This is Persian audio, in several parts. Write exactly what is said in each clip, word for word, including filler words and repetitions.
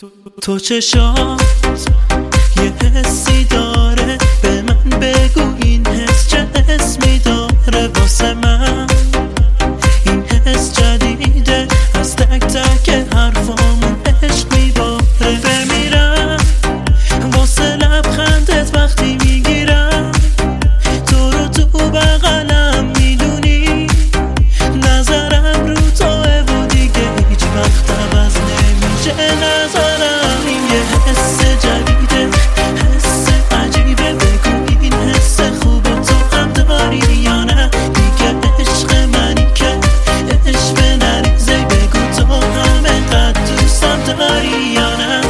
تو چشات یه حسی داره، به من بگو این حس چه اسمی داره. واسه من این حس جدیده، از تک تک حرفامون عشق میباره. بمیرم واسه لبخندت وقتی میگیرم تو رو تو بغلم، میدونی نظرم رو توه و دیگه هیچ وقت عوض نمیشه نظرم. این یه حس جدیده، حس عجیبه، بگو این حس خوبه تو هم داری یا نه. دیگه عشق منی که عشق نریزه، بگو تو هم انقدر دوستم داری یا نه.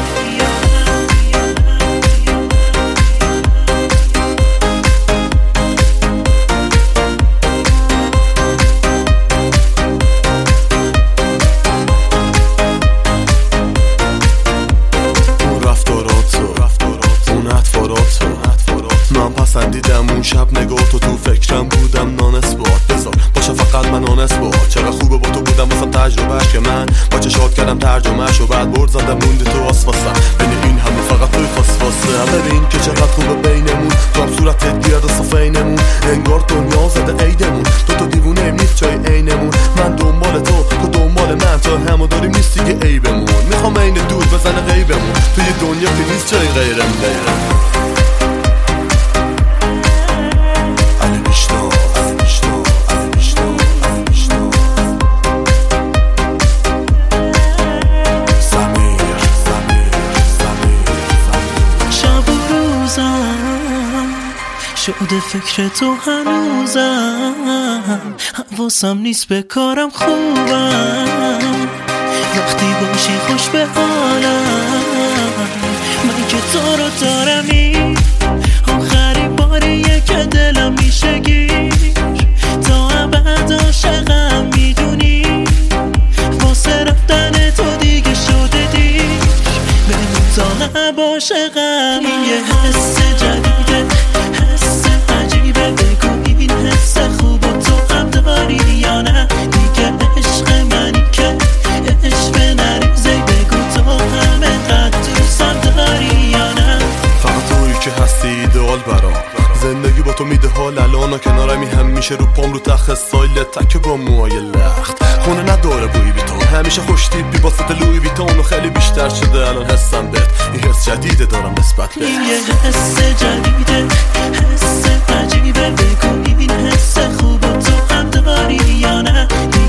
من پسندیدم اون شب نگاه تو، تو فکرم بودم نانس باد بذار باشه فقط من آنس باد. چقدر خوبه با تو بودم واسم تجربهش که من با چشات کردم ترجمهش و بعد برد زدم موندی تو آسفاسم. بین این همه فقط توی فاسفاسه. ببین که چقدر خوبه بینمون، تو هم صورتت بیاد و صفینمون، انگار دنیا زده عیدمون. تو تو دیوونه ایم نیست جای عینمون، من دنبال تو تو دنبال من، تا همو داریم نیست دیگه عیبمون. میخوام عین دود بزنه غیبمون، توی دنیا که نیست جای غیرم غیرم. شده فکر تو هنوزم، حواسم نیست به کارم خوبم. وقتی باشی خوش به حالم، من که تو رو دارمی. آخری باریه که دلم میشه گیر، تا ابد عاشقم میدونی. واسه رفتن تو دیگه شده دیر، بمون تا لب عاشقم. این یه حس جدیده، حس عجیبه، بگو این حس خوب تو هم داری یا نه. دیگه عشق منی که عشق نریزه، بگو تو هم انقدر دوستم داری یا نه. فقط تویی که هستی ایدئال برام، زندگی با تو میده حال الان. و کنارمی همیشه رو پام رو تخت سایل تک با موهای لخت. خونه نداره بوی بی تو، همیشه خوش تیپی با ست لوی ویتون و خیلی بیشتر شده الان حسم بهت. این حس جدیده دارم نسبت بهت. این یه حس جدیده، حس عجیبه، بگو این حس خوب تو هم داری یا نه.